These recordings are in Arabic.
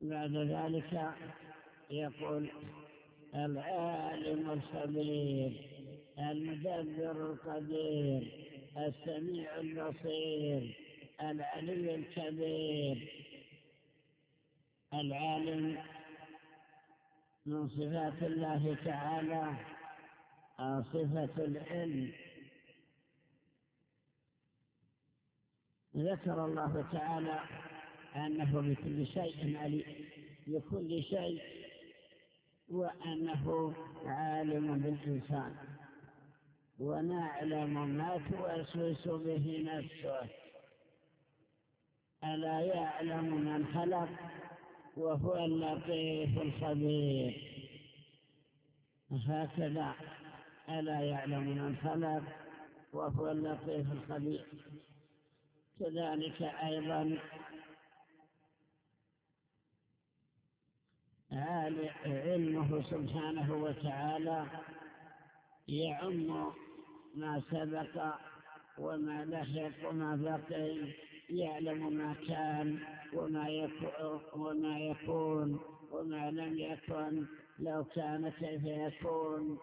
بعد ذلك يقول العالم الخبير المدبر القدير السميع البصير العلي الكبير. العالم من صفات الله تعالى صفة العلم. ذكر الله تعالى أنه بكل شيء عليم، بكل شيء، وأنه عالم بالإنسان ونعلم ما توسوس به نفسه. ألا يعلم من خلق وهو اللطيف الخبير. هكذا ألا يعلم من خلق وهو اللطيف الخبير. كذلك أيضا علمه سبحانه وتعالى يعم ما سبق وما لحق وما بقي، يعلم ما كان وما يكون وما لم يكن، لو كان كيف يكون.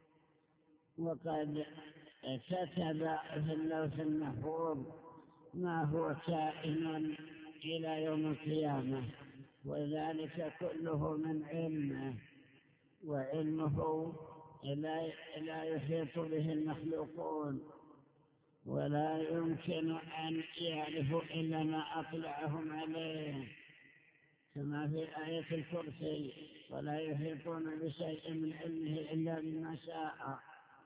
وقد كتب في اللوح المحفوظ ما هو كائن إلى يوم القيامة، وذلك كله من علمه، وعلمه لا يحيط به المخلوقون، ولا يمكن أن يعرفوا إلا ما أطلعهم عليه، كما في آية الكرسي: ولا يحيطون بشيء من علمه إلا بما شاء.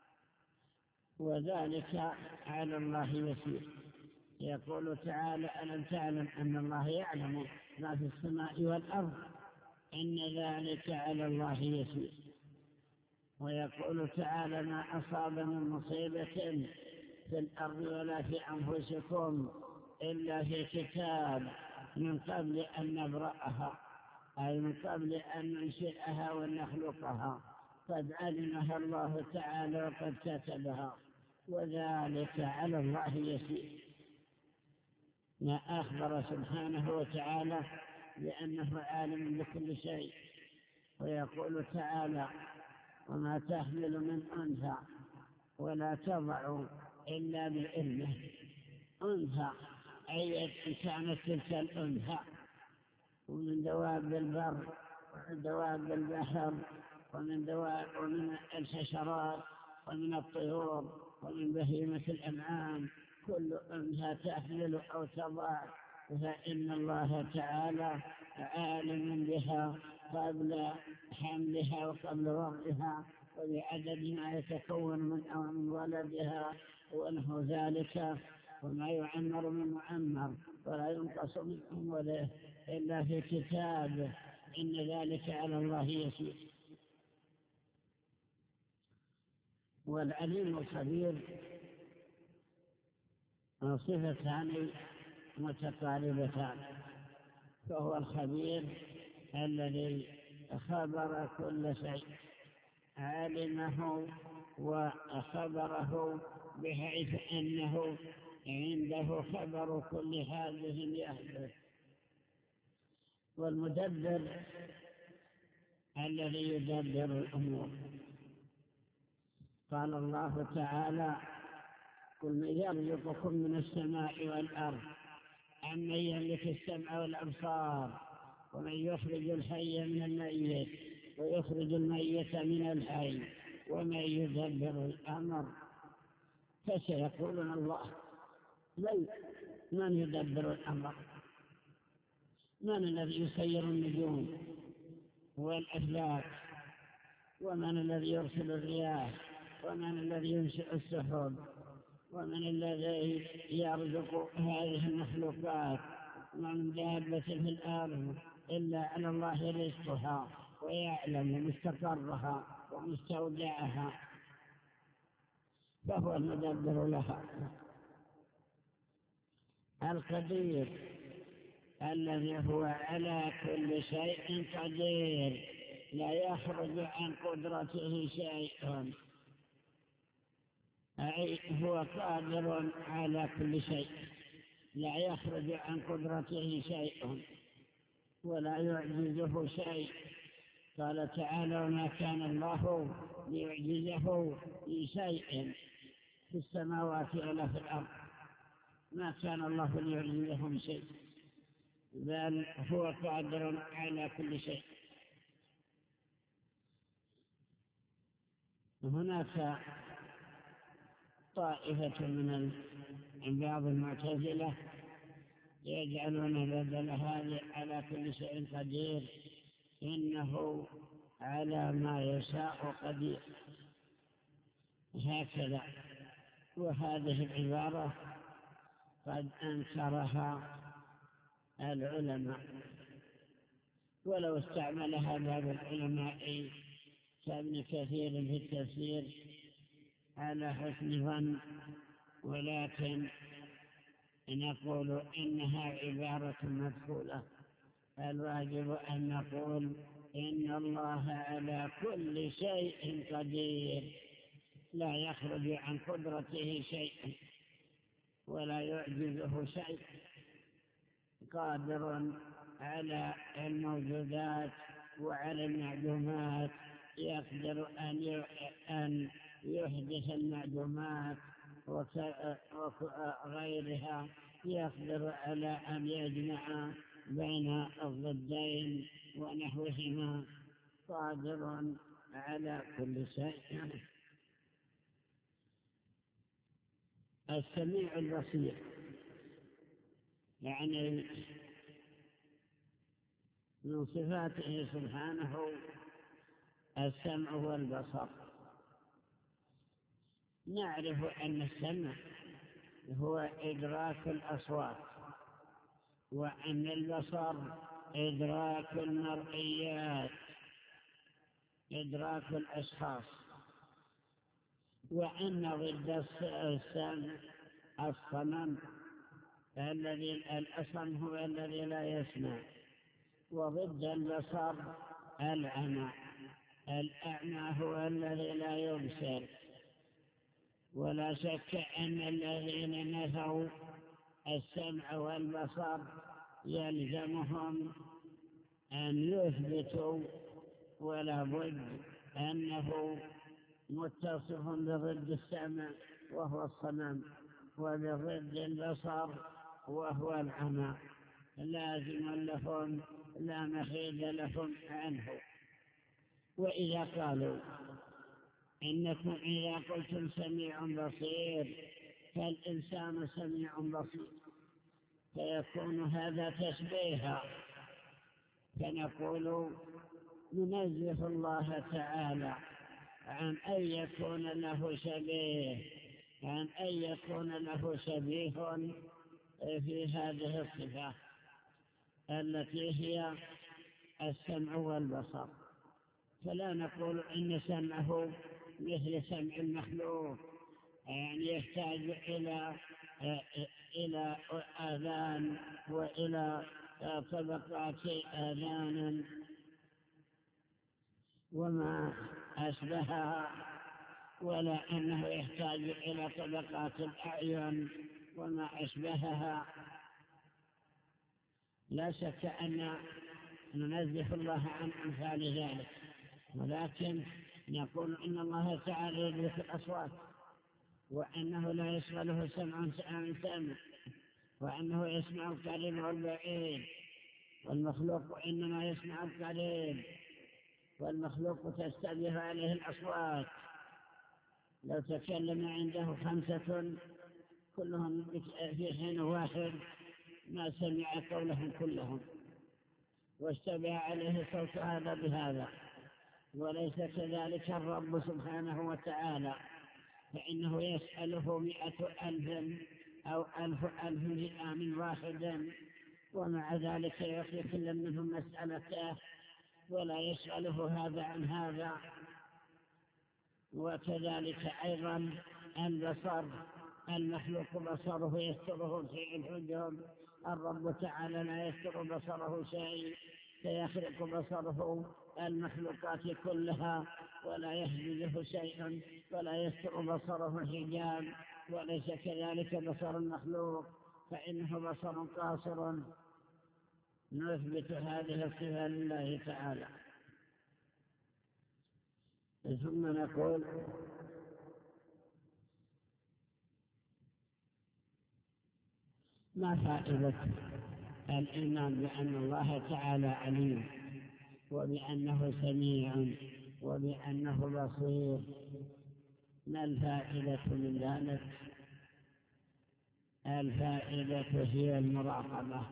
وذلك على الله يسير. يقول تعالى: ألم تعلم أن الله يعلم ما في السماء والأرض إن ذلك على الله يسير. ويقول تعالى: ما أصاب من مصيبة في الأرض ولا في أنفسكم إلا في كتاب من قبل أن نبرأها، أي من قبل أن ننشئها ونخلقها، قد علمها الله تعالى وقد كتبها، وذلك على الله يسير. ما أخبر سبحانه وتعالى بأنه عالم بكل شيء. ويقول تعالى: وما تحمل من أنثى ولا تضع إلا بعلمه. أنثى أي كانت تلك الأنثى، ومن دواب البر ومن دواب البحر ومن الحشرات ومن الطيور ومن بهيمة الأنعام، كل أنثى تحمل أو تضع، فإن الله تعالى عالم بها قبل حملها وقبل وضعها، وبعدد ما يتكون من ولدها ونحو ذلك. وما يعمر من معمر ولا ينقص من عمره إلا في كتاب، إن ذلك على الله يسير. والعليم الخبير صفتان متقاربتان، فهو الخبير الذي خبر كل شيء، علمه وخبره بحيث أنه عنده خبر كل حادث يحدث. والمدبر الذي يدبر الأمور. قال الله تعالى: قل من يرزقكم من السماء والأرض أمن يملك السمع والأبصار ومن يخرج الحي من الميت ويخرج الميت من الحي ومن يدبر الأمر. فسيقولون الله. من يدبر الأمر؟ من الذي يسير النجوم والأفلاك؟ ومن الذي يرسل الرياح؟ ومن الذي ينشئ السحب؟ ومن الذي يرزق هذه المخلوقات؟ ومن دابة في الأرض إلا على الله رزقها ويعلم مستقرها ومستودعها، فهو المدبر لها. القدير الذي هو على كل شيء قدير، لا يخرج عن قدرته شيء، أي هو قادر على كل شيء، لا يخرج عن قدرته شيء. ولا يعجزه شيء. قال تعالى: وما كان الله ليعجزه في شيء في السماوات ولا في الأرض. ما كان الله ليعجزه من شيء، بل هو قادر على كل شيء. هناك طائفة من بعض المعتزلة يجعلون بدل هذه على كل شيء قدير، إنه على ما يشاء قدير، هكذا. وهذه العبارة قد أنكرها العلماء، ولو استعملها بعض العلماء كابن كثير في التفسير على حسن ظن، ولكن نقول إنها عبارة مدخولة. الواجب أن نقول إن الله على كل شيء قدير، لا يخرج عن قدرته شيء ولا يعجزه شيء، قادر على الموجودات وعلى المعلومات، يقدر أن يحدث المعلومات وغيرها، يقدر على أن يجمع بين الضدين ونحوهما، قادر على كل شيء. السميع البصير، يعني من صفاته سبحانه السمع والبصر. نعرف أن السمع هو إدراك الأصوات، وأن البصر إدراك المرئيات، إدراك الأشخاص، وأن ضد السمع الصمم، الأصم هو الذي لا يسمع، وضد البصر العمى، الأعمى هو الذي لا يبصر. ولا شك أن الذين نفوا السمع والبصر يلزمهم أن يثبتوا ولا بد أنه متصف بضد السمع وهو الصمم، وبضد البصر وهو العمى، لازم لهم لا محيد لهم عنه. وإذا قالوا إنكم إذا قلتم سميع بصير فالإنسان سميع بصير، فيكون هذا تشبيها، فنقول ننزه الله تعالى عن أن يكون له شبيه، عن أن يكون له شبيه في هذه الصفة التي هي السمع والبصر. فلا نقول إن سمعه مثل سمع المخلوق، يعني يحتاج إلى آذان وإلى طبقات آذان وما أشبهها، ولا أنه يحتاج إلى طبقات الأعين وما أشبهها. لا شك أن ننزه الله عن أمثال ذلك، ولكن نقول إن الله تعالى يدرك الأصوات، وأنه لا يشغله سمع عن سمع، وأنه يسمع القريب والبعيد، والمخلوق إنما يسمع القريب، والمخلوق تشتبه عليه الأصوات. لو تكلم عنده 5 كلهم في حين واحد ما سمع قولهم كلهم، واشتبه عليه صوت هذا بهذا. وليس كذلك الرب سبحانه وتعالى، فإنه يسأله 100,000 أو 1,000 من واحد، ومع ذلك يعطي كل منهم مسألته ولا يسأله هذا عن هذا. وكذلك أيضا البصر، المخلوق بصره يستره في الحجب، الرب تعالى لا يستر بصره شيء، فيخرق بصره المخلوقات كلها ولا يحجزه شيء، ولا يستر بصره حجاب. وليس كذلك بصر المخلوق، فإنه بصر قاصر نثبت هذه الصفة لله تعالى. ثم نقول ما فائدة الإيمان بأن الله تعالى عليم وبأنه سميع وبأنه بصير؟ ما الفائدة من ذلك؟ الفائدة هي المراقبة،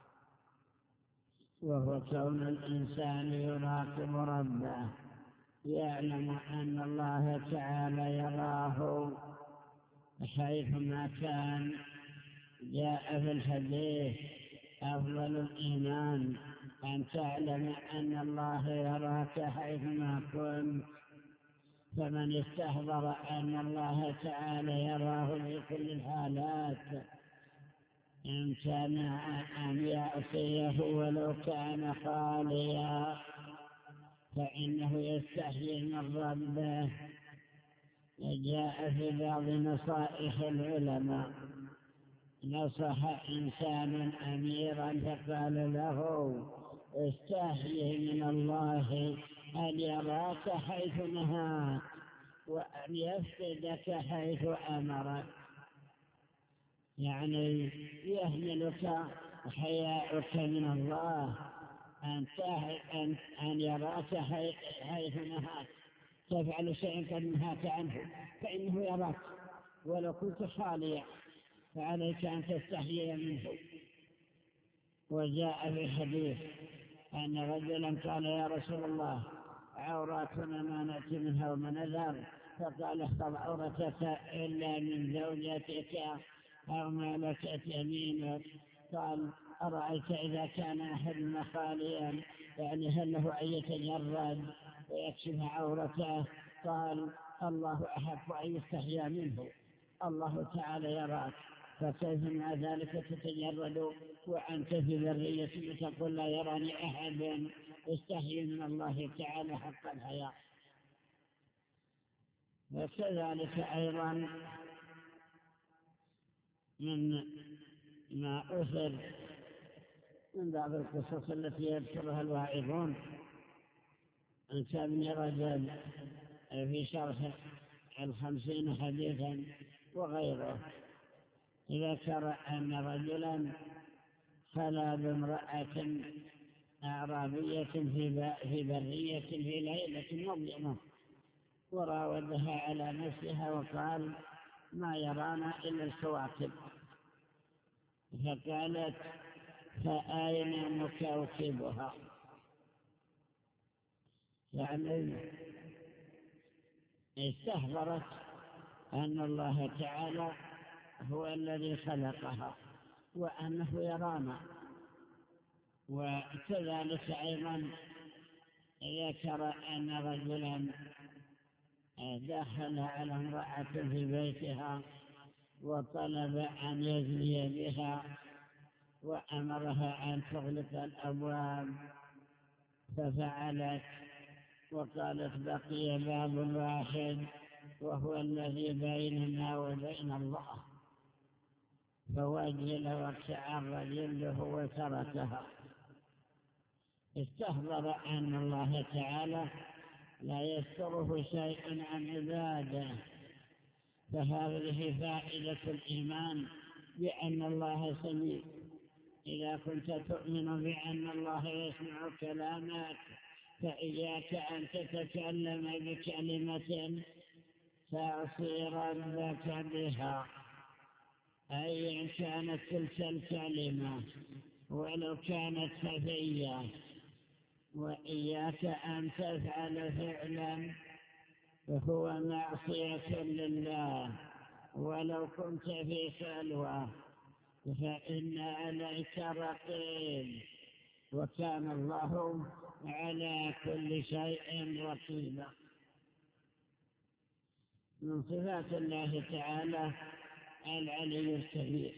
وهو كون الإنسان يراقب ربه، يعلم أن الله تعالى يراه حيثما كان. جاء في الحديث أفضل الإيمان أن تعلم أن الله يراك حيثما كنت. فمن استحضر أن الله تعالى يراه في كل الحالات امتنع أن يعصيه ولو كان خاليا، فإنه يستحيي من ربه. جاء في بعض نصائح العلماء: نصح إنسان أميرا فقال له: استحيي من الله أن يراك حيث نهاك وأن يفقدك حيث أمرك. يعني يهملك حياؤك من الله أن يراك حيث نهاك. تفعل شيئا قد نهاك عنه فإنه يراك ولو كنت خاليا، فعليك أن تستحيي منه. وجاء في الحديث أن رجلا قال: يا رسول الله، عوراتنا ما نأتي منها وما نذر. فقال: احفظ عورتك إلا من زوجتك أو ما ملكت يمينك. قال: أرأيت إذا كان أحدنا خاليا، يعني هل له أن يتجرد ويكشف عورته؟ قال: الله أحب أن يستحيا منه، الله تعالى يراك، فكيف مع ذلك تتجرد وأنت في ذرية تقول لا يراني أحد؟ استحي من الله تعالى حق الحياء. وكذلك أيضا من ما أثر من بعض القصص التي يذكرها الواعظون أن كان رجل في شرح 50 حديثا وغيره ذكر أن رجلا خلا بامرأة أعرابية في برية في ليلة مظلمة، وراودها على نفسها وقال: ما يرانا إلا الكواكب. فقالت: فأين مكوكبها؟ يعني استحضرت أن الله تعالى هو الذي خلقها وأنه يرانا. وكذلك أيضا ذكر أن رجلا دخل على امرأة في بيتها وطلب أن يزني بها وأمرها أن تغلق الأبواب، ففعلت وقالت: بقي باب واحد وهو الذي بيننا وبين الله. فوجل وارتعر جلده وتركها. استحضر أن الله تعالى لا يستره شيء عن عباده. فهذه فائدة الإيمان بأن الله سميع. إذا كنت تؤمن بأن الله يسمع كلامك فإياك أن تتكلم بكلمة تعصي ربك بها، أي كانت تلك الكلمة ولو كانت خفية. وإياك أن تفعل فعلا فهو معصية لله ولو كنت في خلوة، فإن عليك رقيب، وكان الله على كل شيء رقيبا. من صفات الله تعالى العلي الكبير.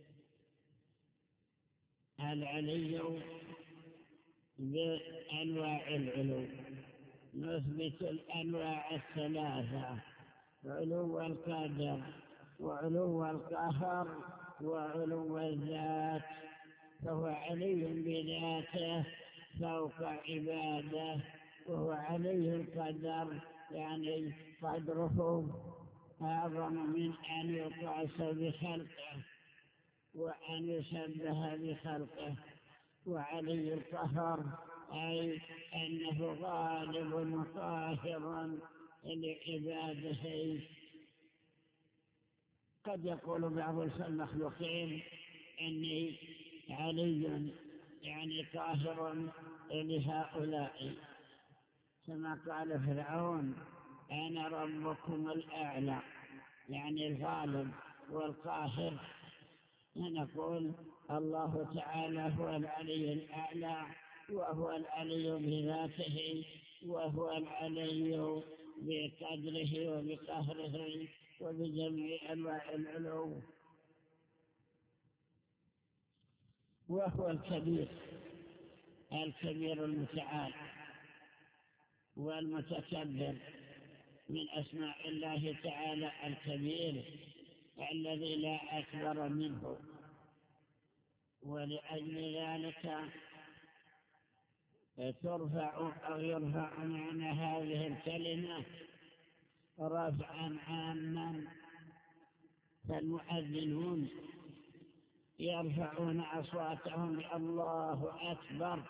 العلي بأنواع العلو، نثبت الأنواع الثلاثة: علو القدر وعلو القهر وعلو الذات. فهو علي بذاته فوق عباده، وهو علي القدر، يعني قدره أعظم من أن يقاس بخلقه وأن يشبه بخلقه. وعلي القهر أي أنه غالب قاهر لعباده. قد يقول بعض المخلوقين إني علي يعني قاهر لهؤلاء، كما قال فرعون أنا ربكم الأعلى، يعني الغالب والقاهر. نقول الله تعالى هو العلي الأعلى، وهو العلي بذاته، وهو العلي بقدره وبقهره وبجميع أنواع العلو، وهو الكبير المتعال والمتكبر. من أسماء الله تعالى الكبير الذي لا أكبر منه. ولأجل ذلك ترفع أو يرفع معنى هذه الكلمة رفعا عاما، فالمؤذنون يرفعون أصواتهم الله أكبر،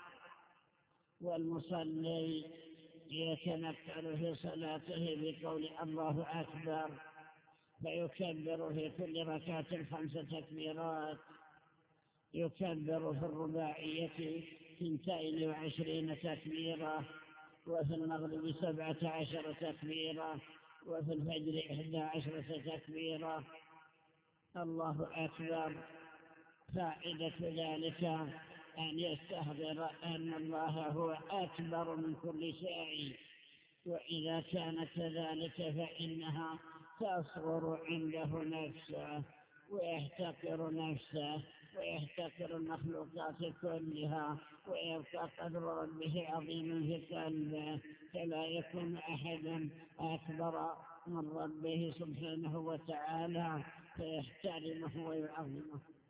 والمصلي يتنكر في صلاته بقول الله أكبر، فيكبر في كل ركعة 5 تكبيرات، يكبر في الرباعية 22 تكبيرة، وفي المغرب 17 تكبيرة، وفي الفجر 11 تكبيرة. الله أكبر. فائدة ذلك أن يستحضر أن الله هو أكبر من كل شيء، وإذا كان كذلك فإنها تصغر عنده نفسه ويحتقر نفسه ويحتقر المخلوقات كلها، ويبقى قدر ربه عظيما في قلبه، فلا يكون أحدا أكبر من ربه سبحانه وتعالى، فيحترمه ويعظمه.